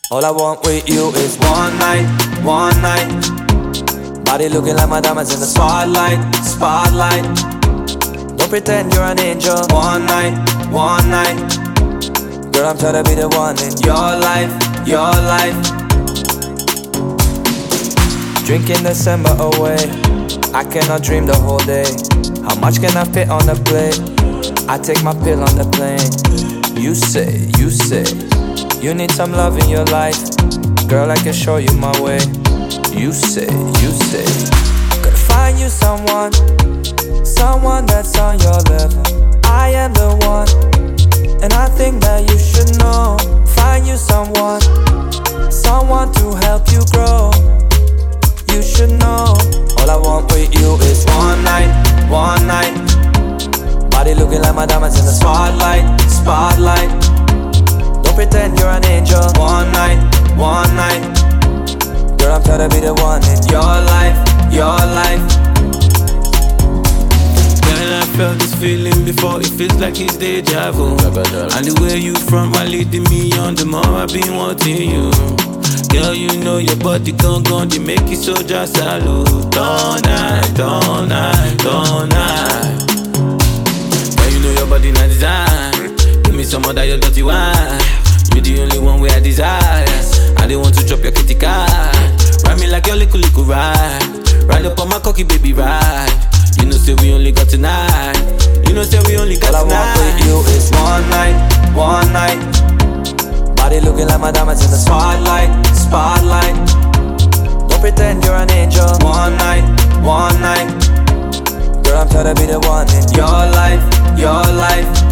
All I want with you is one night, one night. Body looking like my diamonds in the spotlight, spotlight. Don't pretend you're an angel. One night, one night. Girl, I'm trying to be the one in your life, your life. Drinking December away, I cannot dream the whole day. How much can I fit on the plate? I take my pill on the plane. You say, you need some love in your life. Girl, I can show you my way. You say, gotta find you someone, someone that's on your level. I am the one, and I think that you should know. Find you someone, someone to help you grow. You should know. All I want with you is one night, one night. Body looking like my diamonds in the spotlight, spotlight. Don't pretend you're an angel. One night, one night. Girl, I'm trying to be the one in your life, your life. Girl, I felt this feeling before, it feels like it's deja vu. And the way you front my leading me on, the more I've been wanting you. Girl, you know your body gone, they make it so just salute. All night, all night, all night. Girl, you know your body not design. Give me some of that your dirty wine. You're the only one where I desire. I don't want to drop your kitty car. Ride me like your little ride. Ride up on my cocky baby ride. You know say we only got tonight. You know say we only got tonight. All I want with you is one night, one night. Body looking like my diamonds in the spotlight, spotlight. Don't pretend you're an angel. One night, one night. Girl, I'm trying to be the one in your life, your life.